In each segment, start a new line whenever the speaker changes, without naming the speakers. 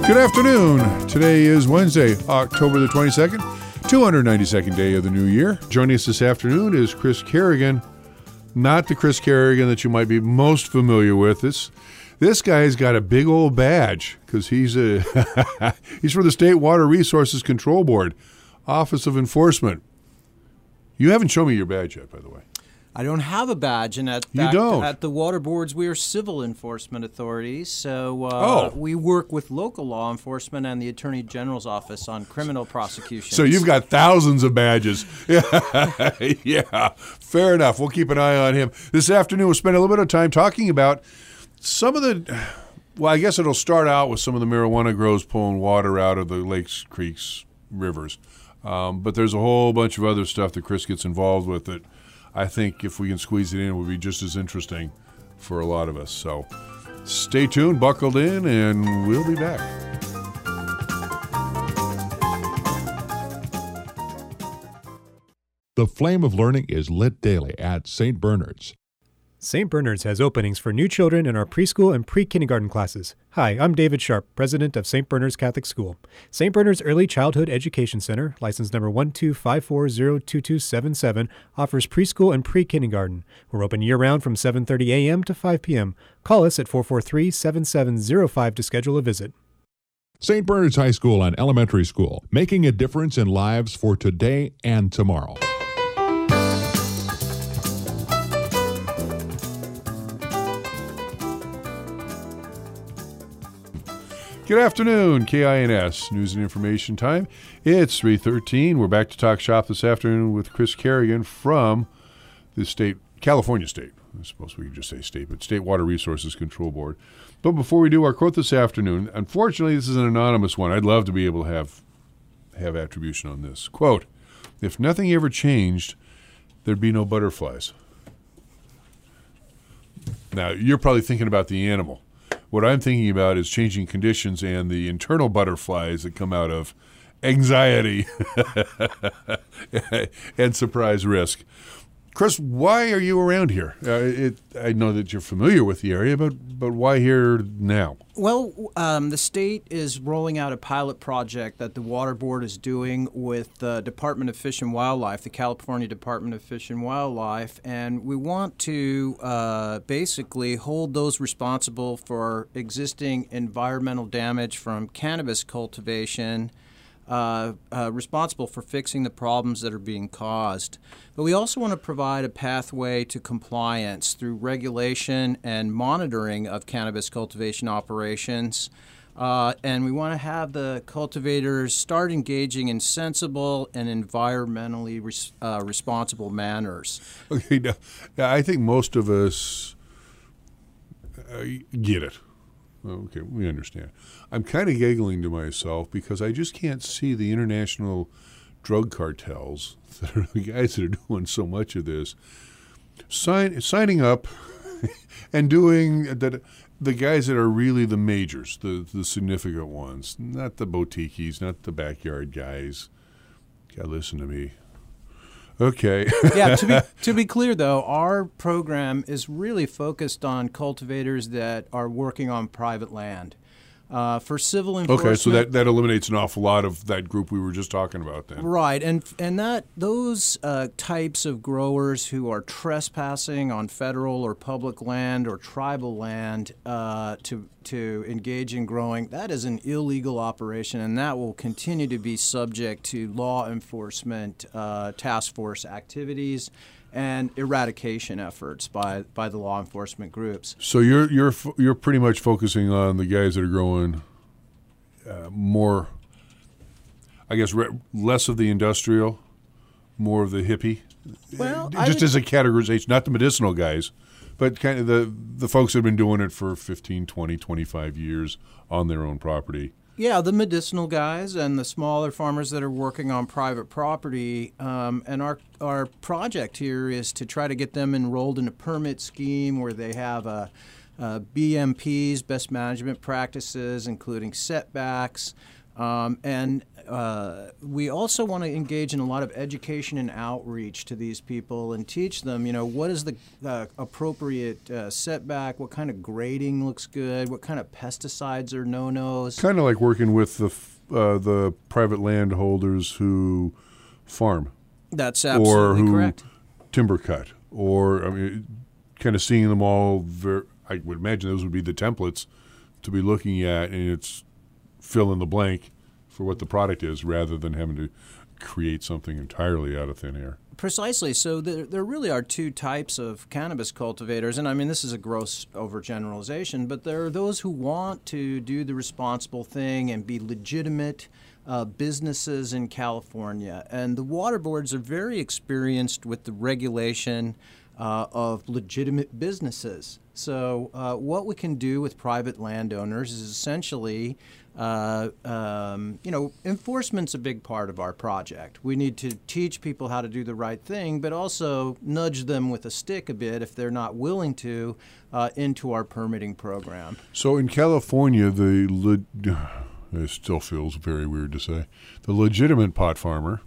Good afternoon. Today is Wednesday, October the 22nd, 292nd day of the new year. Joining us this afternoon is Chris Kerrigan. Not the Chris Kerrigan that you might be most familiar with. This guy's got a big old badge because he's for the State Water Resources Control Board, Office of Enforcement. You haven't shown me your badge yet, by the way.
I don't have a badge, and at the water boards, we are civil enforcement authorities. So we work with local law enforcement and the Attorney General's office on criminal prosecutions.
So you've got thousands of badges. Yeah, fair enough. We'll keep an eye on him. This afternoon, we'll spend a little bit of time talking about some of the, well, I guess it'll start out with some of the marijuana grows pulling water out of the lakes, creeks, rivers. But there's a whole bunch of other stuff that Chris gets involved with that I think if we can squeeze it in, it would be just as interesting for a lot of us. So stay tuned, buckled in, and we'll be back.
The flame of learning is lit daily at St. Bernard's.
St. Bernard's has openings for new children in our preschool and pre-kindergarten classes. Hi, I'm David Sharp, president of St. Bernard's Catholic School. St. Bernard's Early Childhood Education Center, license number 125402277, offers preschool and pre-kindergarten. We're open year-round from 7:30 a.m. to 5 p.m. Call us at 443-7705 to schedule a visit.
St. Bernard's High School and Elementary School, making a difference in lives for today and tomorrow.
Good afternoon, KINS, News and Information Time. It's 3:13. We're back to talk shop this afternoon with Chris Kerrigan from the California State. I suppose we could just say state, but State Water Resources Control Board. But before we do our quote this afternoon, unfortunately, this is an anonymous one. I'd love to be able to have attribution on this. Quote, if nothing ever changed, there'd be no butterflies. Now, you're probably thinking about the animal. What I'm thinking about is changing conditions and the internal butterflies that come out of anxiety and surprise risk. Chris, why are you around here? I know that you're familiar with the area, but why here now?
Well, the state is rolling out a pilot project that the Water Board is doing with the Department of Fish and Wildlife, the California Department of Fish and Wildlife, and we want to basically hold those responsible for existing environmental damage from cannabis cultivation responsible for fixing the problems that are being caused. But we also want to provide a pathway to compliance through regulation and monitoring of cannabis cultivation operations. And we want to have the cultivators start engaging in sensible and environmentally responsible manners.
Okay, now, I think most of us get it. Okay, we understand. I'm kind of giggling to myself because I just can't see the international drug cartels that are the guys that are doing so much of this signing up and doing that. The guys that are really the majors, the significant ones, not the boutiques, not the backyard guys. God, listen to me. Okay.
Yeah, to be clear, though, our program is really focused on cultivators that are working on private land. For civil enforcement.
Okay, so that eliminates an awful lot of that group we were just talking about then.
Right, and that those types of growers who are trespassing on federal or public land or tribal land to engage in growing, that is an illegal operation, and that will continue to be subject to law enforcement task force activities and eradication efforts by the law enforcement groups.
So you're pretty much focusing on the guys that are growing more, I guess, less of the industrial, more of the hippie.
Well,
just as a categorization, not the medicinal guys, but kind of the folks that have been doing it for 15, 20, 25 years on their own property.
Yeah, the medicinal guys and the smaller farmers that are working on private property. And our project here is to try to get them enrolled in a permit scheme where they have BMPs, best management practices, including setbacks, and we also want to engage in a lot of education and outreach to these people and teach them, what is the appropriate setback, what kind of grading looks good, what kind of pesticides are no-nos.
Kind of like working with the private landholders who farm.
That's absolutely correct.
Timber cut, or kind of seeing them all. I would imagine those would be the templates to be looking at, and it's fill in the blank for what the product is, rather than having to create something entirely out of thin air.
Precisely. So there really are two types of cannabis cultivators, and I mean this is a gross overgeneralization, but there are those who want to do the responsible thing and be legitimate businesses in California. And the water boards are very experienced with the regulation of legitimate businesses. So what we can do with private landowners is essentially, enforcement's a big part of our project. We need to teach people how to do the right thing, but also nudge them with a stick a bit if they're not willing to into our permitting program.
So in California, it still feels very weird to say, the legitimate pot farmer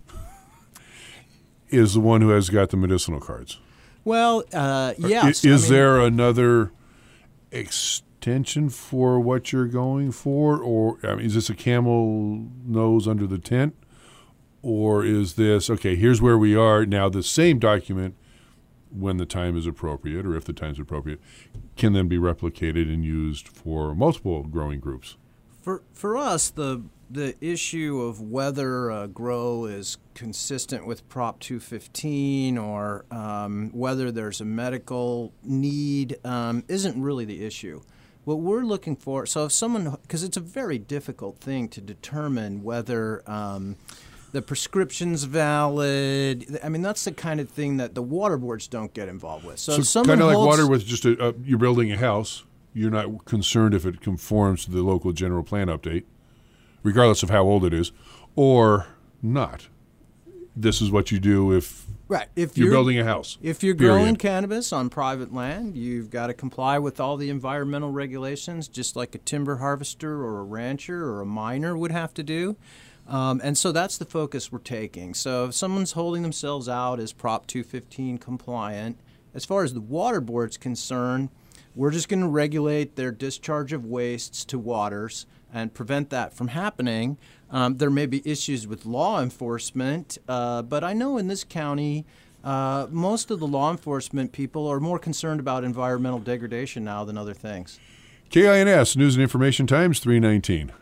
is the one who has got the medicinal cards.
Well, yes.
Is there another extension for what you're going for? Or is this a camel nose under the tent? Or is this, okay, here's where we are. Now the same document, when the time is appropriate, or if the time is appropriate, can then be replicated and used for multiple growing groups?
For us, the issue of whether a grow is consistent with Prop 215 or whether there's a medical need isn't really the issue. What we're looking for, so if someone, because it's a very difficult thing to determine whether the prescription's valid. I mean, that's the kind of thing that the water boards don't get involved with. So
kind of like water with just you're building a house. You're not concerned if it conforms to the local general plan update, regardless of how old it is, or not. This is what you do if you're building a house.
If you're growing cannabis on private land, you've got to comply with all the environmental regulations, just like a timber harvester or a rancher or a miner would have to do. And so that's the focus we're taking. So if someone's holding themselves out as Prop 215 compliant, as far as the water board's concerned, we're just going to regulate their discharge of wastes to waters and prevent that from happening. There may be issues with law enforcement, but I know in this county, most of the law enforcement people are more concerned about environmental degradation now than other things.
KINS News and Information Times 319.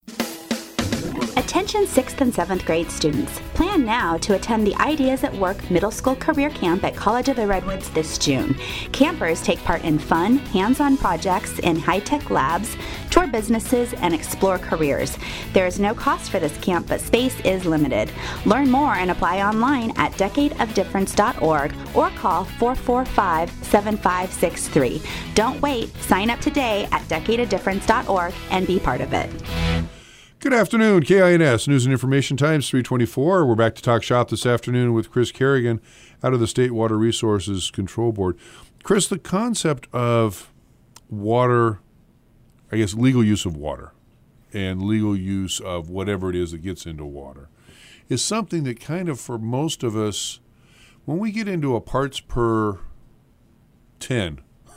Attention 6th and 7th grade students. Plan now to attend the Ideas at Work Middle School Career Camp at College of the Redwoods this June. Campers take part in fun, hands-on projects in high-tech labs, tour businesses, and explore careers. There is no cost for this camp, but space is limited. Learn more and apply online at decadeofdifference.org or call 445-7563. Don't wait. Sign up today at decadeofdifference.org and be part of it.
Good afternoon, KINS News and Information Times 324. We're back to talk shop this afternoon with Chris Kerrigan out of the State Water Resources Control Board. Chris, the concept of water, I guess legal use of water and legal use of whatever it is that gets into water is something that kind of for most of us, when we get into a parts per 10,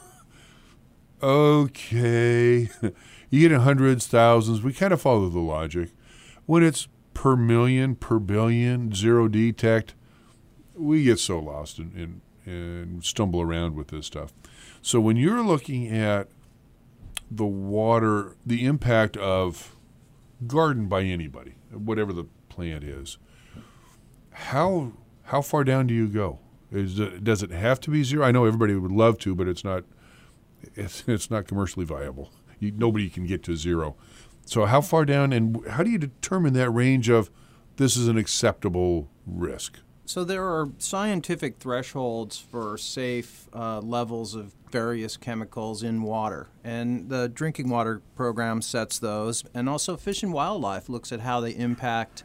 okay, you get in hundreds, thousands. We kind of follow the logic. When it's per million, per billion, zero detect, we get so lost and stumble around with this stuff. So when you're looking at the water, the impact of garden by anybody, whatever the plant is, how far down do you go? Does it have to be zero? I know everybody would love to, but it's not commercially viable. Nobody can get to zero. So how far down, and how do you determine that range of this is an acceptable risk?
So there are scientific thresholds for safe levels of various chemicals in water, and the drinking water program sets those, and also Fish and Wildlife looks at how they impact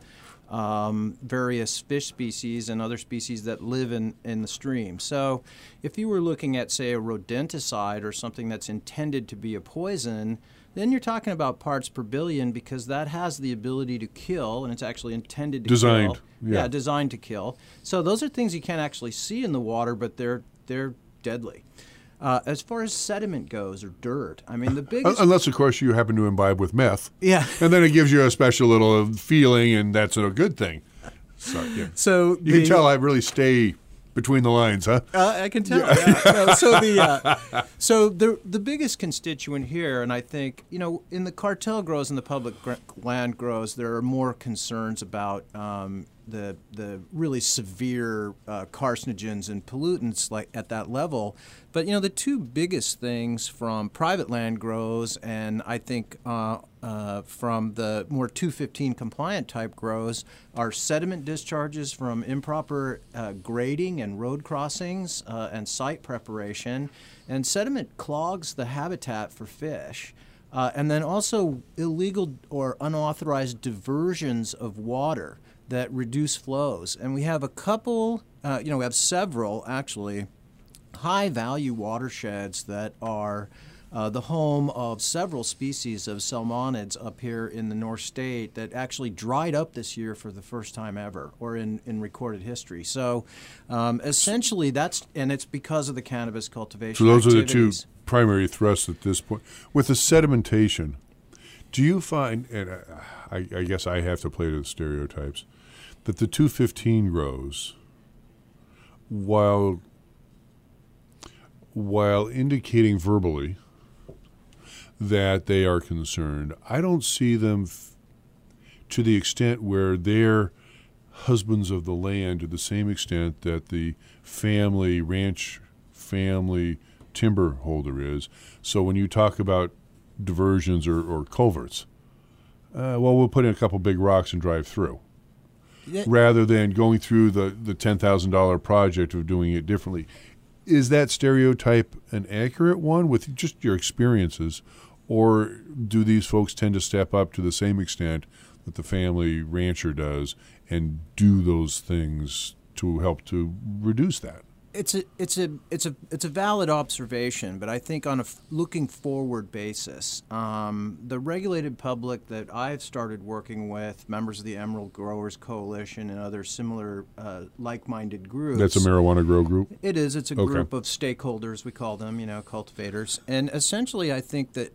various fish species and other species that live in the stream. So if you were looking at, say, a rodenticide or something that's intended to be a poison, then you're talking about parts per billion, because that has the ability to kill, and it's actually intended to
Designed,
kill.
yeah.
Designed to kill. So those are things you can't actually see in the water, but they're deadly. As far as sediment goes, or dirt, I mean, the biggest...
Unless, of course, you happen to imbibe with meth.
Yeah.
And then it gives you a special little feeling, and that's a good thing. So, yeah.
So
You can tell I really stay between the lines, huh?
I can tell. Yeah. No, so the biggest constituent here, and I think, in the cartel grows and the public land grows, there are more concerns about the really severe carcinogens and pollutants like at that level. But the two biggest things from private land grows, and I think from the more 215 compliant type grows, are sediment discharges from improper grading and road crossings and site preparation. And sediment clogs the habitat for fish. And then also illegal or unauthorized diversions of water that reduce flows. And we have a couple, we have several actually high-value watersheds that are the home of several species of salmonids up here in the North State that actually dried up this year for the first time ever, or in recorded history. So essentially and it's because of the cannabis cultivation
So those
activities.
are the two primary thrusts at this point. With the sedimentation, do you find, and I guess I have to play to the stereotypes, that the 215 grows, while indicating verbally that they are concerned, I don't see them to the extent where they're husbands of the land to the same extent that the family timber holder is. So when you talk about diversions or culverts, we'll put in a couple big rocks and drive through, rather than going through the $10,000 project of doing it differently. Is that stereotype an accurate one with just your experiences, or do these folks tend to step up to the same extent that the family rancher does and do those things to help to reduce that?
It's a valid observation, but I think on a looking forward basis, the regulated public that I've started working with, members of the Emerald Growers Coalition and other similar like-minded groups.
That's a marijuana grow group?
It is. It's a group of stakeholders, we call them, cultivators. And essentially I think that,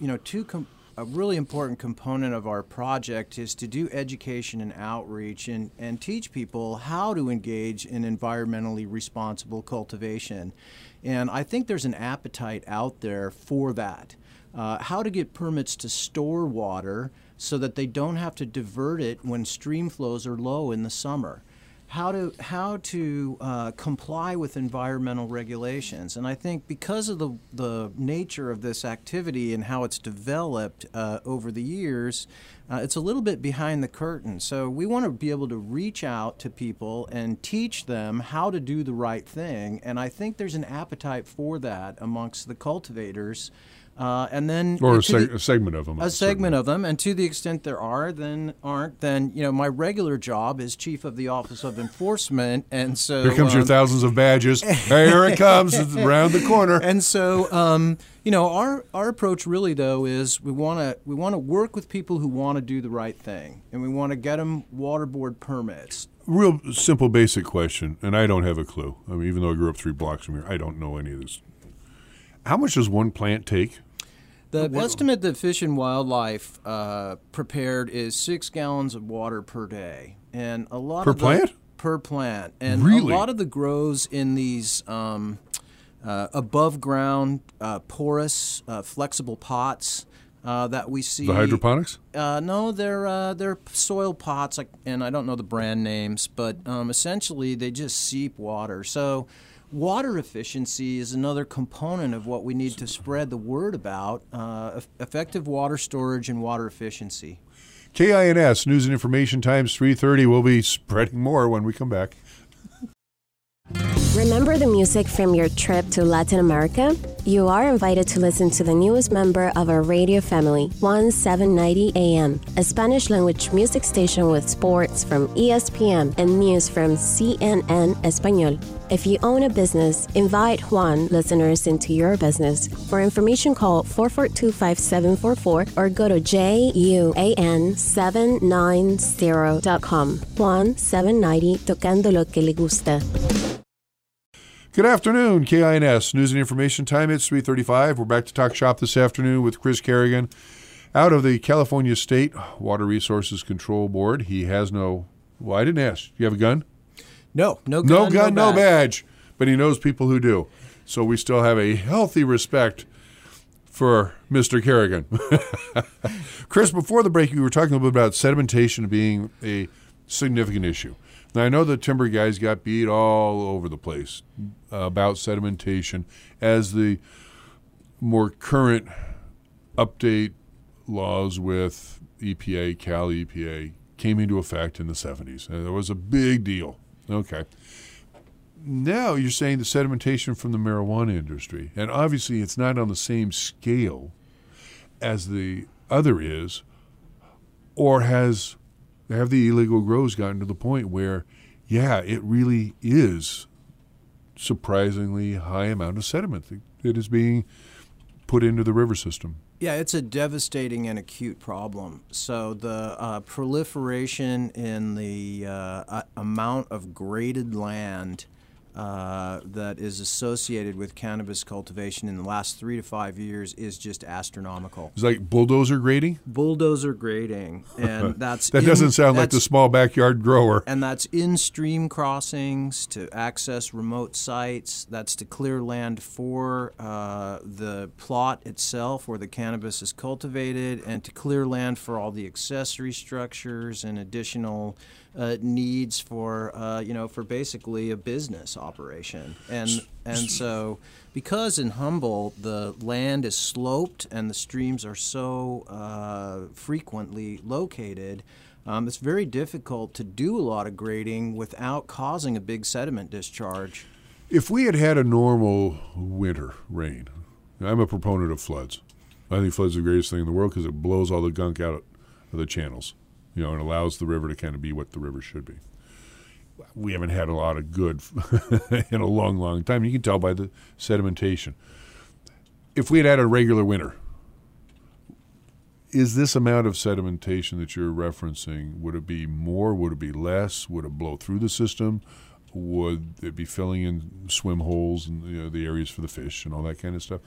a really important component of our project is to do education and outreach and teach people how to engage in environmentally responsible cultivation. And I think there's an appetite out there for that. How to get permits to store water so that they don't have to divert it when stream flows are low in the summer. How to comply with environmental regulations. And I think because of the nature of this activity and how it's developed over the years, it's a little bit behind the curtain. So we want to be able to reach out to people and teach them how to do the right thing. And I think there's an appetite for that amongst the cultivators. And then
a segment of them.
A segment of them, and to the extent there aren't, then my regular job is chief of the Office of Enforcement, and so
here comes your thousands of badges. Here it comes, it's around the corner.
And so our approach really though is we want to work with people who want to do the right thing, and we want to get them water board permits.
Real simple, basic question, and I don't have a clue. I mean, even though I grew up 3 blocks from here, I don't know any of this. How much does one plant take?
The estimate that Fish and Wildlife prepared is 6 gallons of water per day, and a lot per plant, and
really?
A lot of the grows in these above ground porous flexible pots that we see.
The hydroponics?
No, they're soil pots, and I don't know the brand names, but essentially they just seep water. So water efficiency is another component of what we need to spread the word about, effective water storage and water efficiency.
KINS, News and Information Times 3:30. We'll be spreading more when we come back.
Remember the music from your trip to Latin America? You are invited to listen to the newest member of our radio family, 1790 AM, a Spanish-language music station with sports from ESPN and news from CNN Español. If you own a business, invite Juan listeners into your business. For information, call 442-5744 or go to juan790.com. Juan 790, tocando lo que le gusta.
Good afternoon, KINS News and Information Time. It's 3:35. We're back to Talk Shop this afternoon with Chris Kerrigan out of the California State Water Resources Control Board. He has no, well, I didn't ask. You have a gun?
No gun,
no badge. But he knows people who do. So we still have a healthy respect for Mr. Kerrigan. Chris, before the break, you were talking a little bit about sedimentation being a significant issue. Now, I know the timber guys got beat all over the place about sedimentation as the more current update laws with EPA, Cal EPA, came into effect in the 70s. And there was a big deal. Okay. Now you're saying the sedimentation from the marijuana industry, and obviously it's not on the same scale as the other is, or have the illegal grows gotten to the point where, yeah, it really is surprisingly high amount of sediment that is being put into the river system?
Yeah, it's a devastating and acute problem. So the proliferation in the amount of graded land that is associated with cannabis cultivation in the last 3 to 5 years is just astronomical.
It's like bulldozer grading?
Bulldozer grading. And that's
that doesn't sound like the small backyard grower.
And that's in stream crossings to access remote sites. That's to clear land for the plot itself where the cannabis is cultivated, and to clear land for all the accessory structures and additional needs for for basically a business operation. And so because in Humboldt the land is sloped and the streams are so frequently located, it's very difficult to do a lot of grading without causing a big sediment discharge.
If we had had a normal winter rain, I'm a proponent of floods. I think floods are the greatest thing in the world because it blows all the gunk out of the channels. And allows the river to kind of be what the river should be. We haven't had a lot of good in a long, long time. You can tell by the sedimentation. If we had had a regular winter, is this amount of sedimentation that you're referencing, would it be more? Would it be less? Would it blow through the system? Would it be filling in swim holes and the areas for the fish and all that kind of stuff?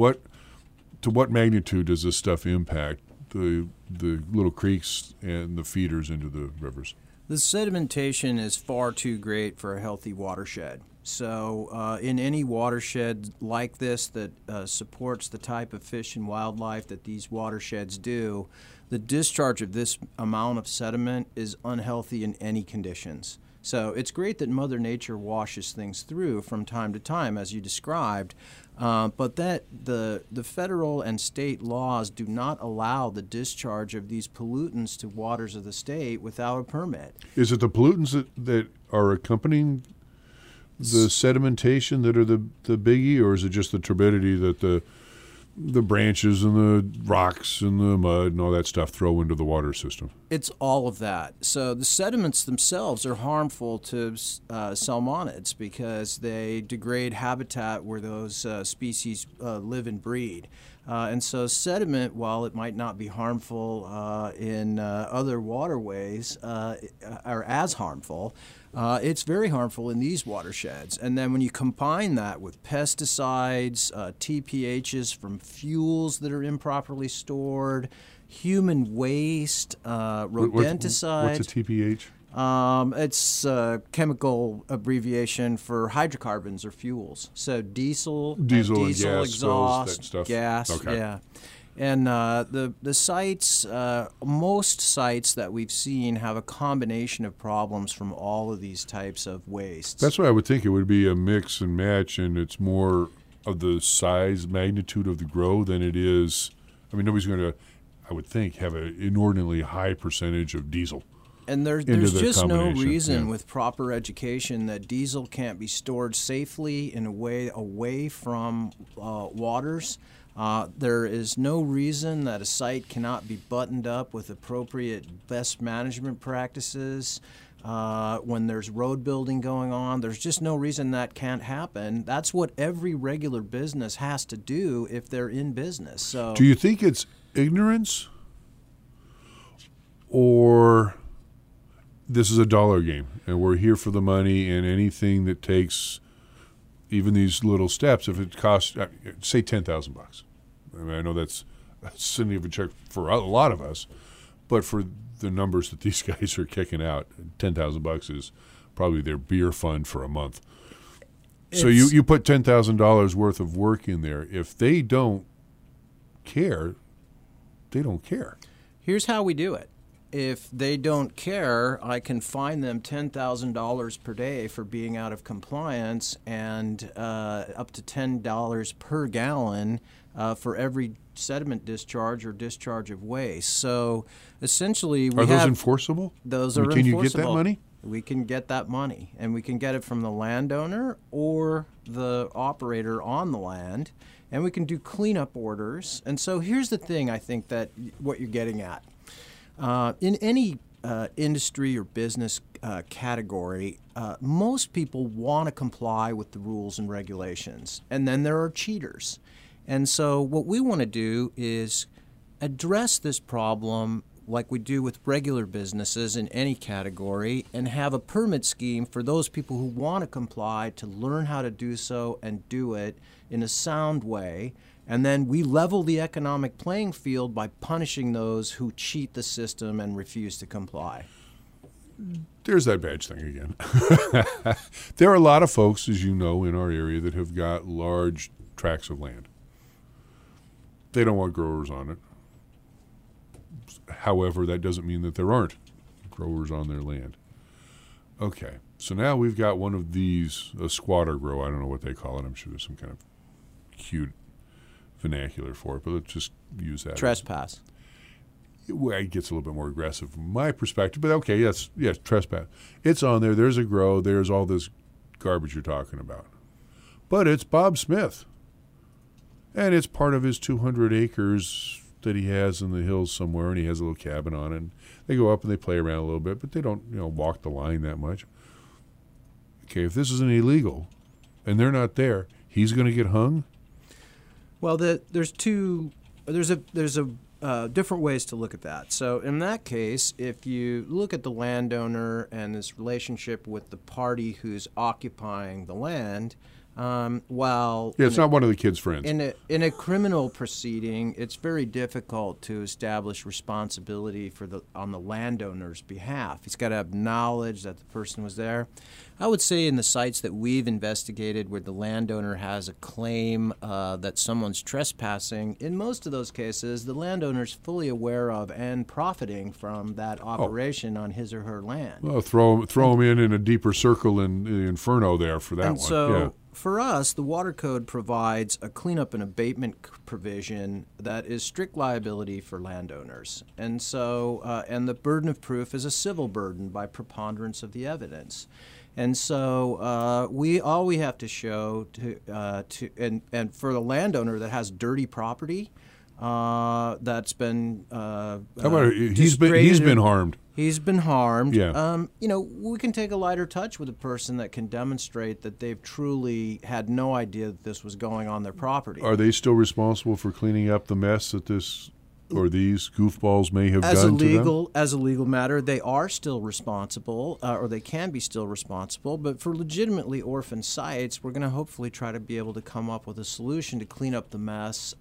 To what magnitude does this stuff impact the little creeks and the feeders into the rivers?
The sedimentation is far too great for a healthy watershed. So in any watershed like this that supports the type of fish and wildlife that these watersheds do, the discharge of this amount of sediment is unhealthy in any conditions. So it's great that Mother Nature washes things through from time to time, as you described, but that the federal and state laws do not allow the discharge of these pollutants to waters of the state without a permit.
Is it the pollutants that are accompanying the sedimentation that are the biggie, or is it just the turbidity that the branches and the rocks and the mud and all that stuff throw into the water system?
It's all of that. So the sediments themselves are harmful to salmonids because they degrade habitat where those species live and breed. And so sediment, while it might not be harmful in other waterways, are as harmful. It's very harmful in these watersheds. And then when you combine that with pesticides, TPHs from fuels that are improperly stored, human waste, rodenticides.
What's a TPH?
It's a chemical abbreviation for hydrocarbons or fuels. So diesel and exhaust,
that stuff.
Gas,
okay.
Yeah. And the sites, most sites that we've seen have a combination of problems from all of these types of wastes.
That's why I would think it would be a mix and match, and it's more of the size, magnitude of the grow than it is. I mean, nobody's going to, I would think, have an inordinately high percentage of diesel.
And there's
the
just no
combination,
reason
yeah.
with proper education that diesel can't be stored safely in a way away from waters. There is no reason that a site cannot be buttoned up with appropriate best management practices. When there's road building going on, there's just no reason that can't happen. That's what every regular business has to do if they're in business. So,
Do you think it's ignorance, or this is a dollar game and we're here for the money, and anything that takes even these little steps, if it costs, say $10,000. I mean, I know that's sending of a check for a lot of us, but for the numbers that these guys are kicking out, $10,000 is probably their beer fund for a month. So you put $10,000 worth of work in there. If they don't care, they don't care.
here's how we do it. If they don't care, I can fine them $10,000 per day for being out of compliance, and up to $10 per gallon for every sediment discharge or discharge of waste. So essentially,
Are those enforceable?
Those
I mean,
are
can
enforceable.
you get that money?
We can get that money, and we can get it from the landowner or the operator on the land, and we can do cleanup orders. And so here's the thing, I think, that what you're getting at. In any industry or business category, most people want to comply with the rules and regulations, and then there are cheaters. And so what we want to do is address this problem like we do with regular businesses in any category, and have a permit scheme for those people who want to comply to learn how to do so and do it in a sound way. And then we level the economic playing field by punishing those who cheat the system and refuse to comply.
There's that badge thing again. There are a lot of folks, as you know, in our area that have got large tracts of land. They don't want growers on it. However, that doesn't mean that there aren't growers on their land. Okay, so now we've got one of these, a squatter grow. I don't know what they call it. I'm sure there's some kind of cute vernacular for it, but let's just use that.
Trespass.
Well, it gets a little bit more aggressive from my perspective, but okay, yes, trespass. It's on there. There's a grow. There's all this garbage you're talking about. But it's Bob Smith, and it's part of his 200 acres that he has in the hills somewhere, and he has a little cabin on it. And they go up and they play around a little bit, but they don't, walk the line that much. Okay, if this is an illegal, and they're not there, he's going to get hung.
Well, there's different ways to look at that. So in that case, if you look at the landowner and this relationship with the party who's occupying the land,
it's not one of the kids' friends.
In a criminal proceeding, it's very difficult to establish responsibility on the landowner's behalf. He's got to have knowledge that the person was there. I would say in the sites that we've investigated where the landowner has a claim that someone's trespassing, in most of those cases, the landowner's fully aware of and profiting from that operation on his or her land.
Well, throw them in a deeper circle in the inferno there for that
and
one.
So,
yeah.
For us, the Water Code provides a cleanup and abatement provision that is strict liability for landowners. And so, and the burden of proof is a civil burden by preponderance of the evidence. And so, all we have to show and for the landowner that has dirty property, that's been
how about he's been harmed.
He's been harmed.
Yeah.
We can take a lighter touch with a person that can demonstrate that they've truly had no idea that this was going on their property.
Are they still responsible for cleaning up the mess that this or these goofballs may have done to them?
As a legal matter, they are still responsible, or they can be still responsible. But for legitimately orphan sites, we're going to hopefully try to be able to come up with a solution to clean up the mess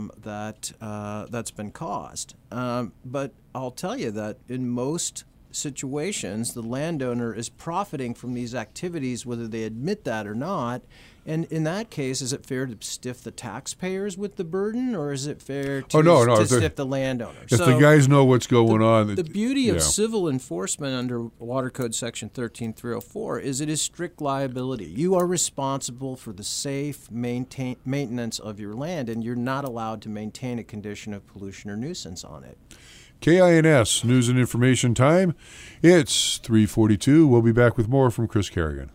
that's been caused. But I'll tell you that in most situations, the landowner is profiting from these activities, whether they admit that or not. And in that case, is it fair to stiff the taxpayers with the burden, or is it fair to stiff the landowner?
If the guys know what's going on.
The beauty of civil enforcement under Water Code Section 13304 is it is strict liability. You are responsible for the safe maintenance of your land, and you're not allowed to maintain a condition of pollution or nuisance on it.
KINS News and Information Time. It's 3:42. We'll be back with more from Chris Kerrigan.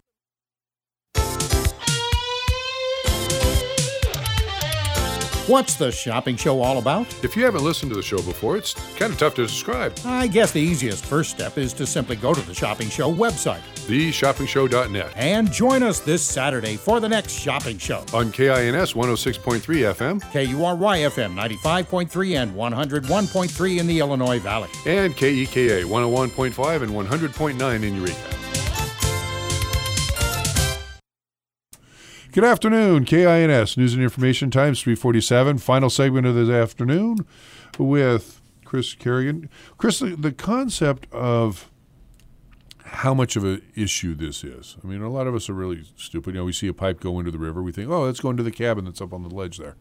What's the shopping show all about?
If you haven't listened to the show before, it's kind of tough to describe.
I guess the easiest first step is to simply go to the shopping show website
TheShoppingShow.net.
and join us this Saturday for the next shopping show.
On KINS 106.3 FM
KURY FM 95.3 and 101.3 in the Illinois Valley.
and KEKA 101.5 and 100.9 in Eureka. Good afternoon, KINS News and Information Times 3:47. Final segment of this afternoon with Chris Kerrigan. Chris, the concept of how much of an issue this is. I mean, a lot of us are really stupid. You know, we see a pipe go into the river, we think, oh, let's go into the cabin that's up on the ledge there.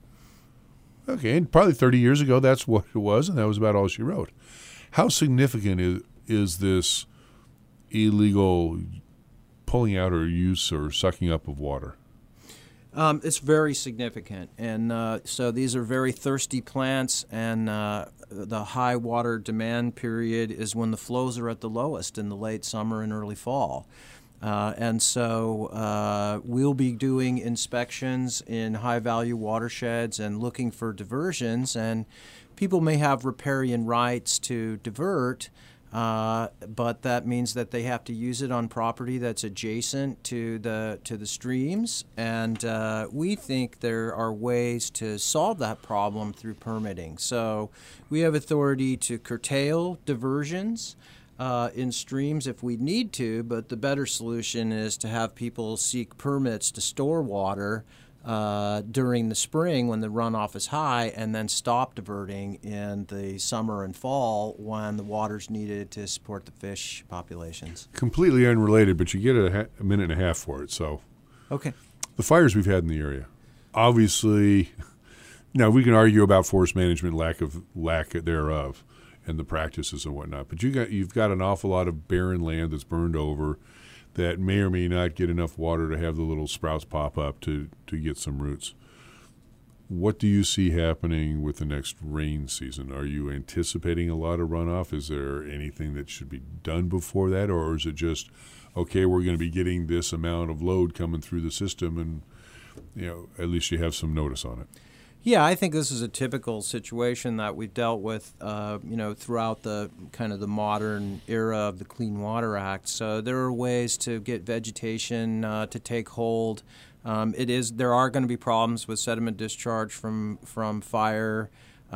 Okay, and probably 30 years ago, that's what it was, and that was about all she wrote. How significant is this illegal pulling out or use or sucking up of water?
It's very significant, and so these are very thirsty plants, and the high water demand period is when the flows are at the lowest in the late summer and early fall. And so we'll be doing inspections in high-value watersheds and looking for diversions, and people may have riparian rights to divert, but that means that they have to use it on property that's adjacent to the streams, and we think there are ways to solve that problem through permitting. So we have authority to curtail diversions in streams if we need to, but the better solution is to have people seek permits to store water during the spring when the runoff is high, and then stop diverting in the summer and fall when the water's needed to support the fish populations.
Completely unrelated, but you get a minute and a half for it. So,
Okay.
the fires we've had in the area, obviously, now we can argue about forest management, lack thereof, and the practices and whatnot. But you've got an awful lot of barren land that's burned over, that may or may not get enough water to have the little sprouts pop up to get some roots. What do you see happening with the next rain season? Are you anticipating a lot of runoff? Is there anything that should be done before that? Or is it just, okay, we're going to be getting this amount of load coming through the system, and at least you have some notice on it?
Yeah, I think this is a typical situation that we've dealt with, throughout the kind of the modern era of the Clean Water Act. So there are ways to get vegetation to take hold. There are going to be problems with sediment discharge from fire,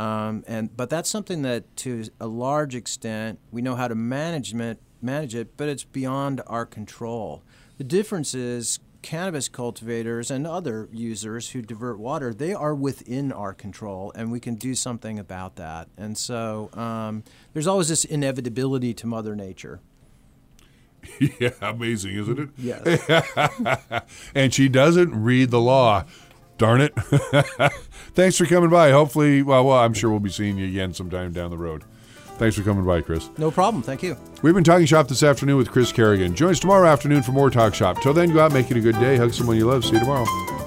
but that's something that, to a large extent, we know how to manage it, but it's beyond our control. The difference is, cannabis cultivators and other users who divert water, they are within our control, and we can do something about that. And so there's always this inevitability to Mother Nature.
Yeah, amazing, isn't it?
Yes.
And she doesn't read the law. Darn it. Thanks for coming by. Hopefully, well, I'm sure we'll be seeing you again sometime down the road. Thanks for coming by, Chris.
No problem. Thank you.
We've been Talking Shop this afternoon with Chris Kerrigan. Join us tomorrow afternoon for more Talk Shop. Till then, go out, make it a good day. Hug someone you love. See you tomorrow.